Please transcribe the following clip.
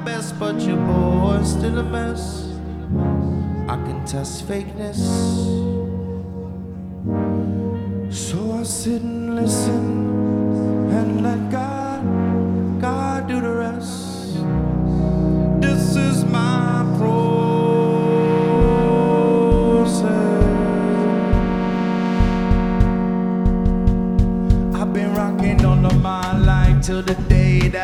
best, but your boy's still a mess. I can test fakeness, so I sit and listen and let God do the rest. This is my process. I've been rocking all of my life till the day that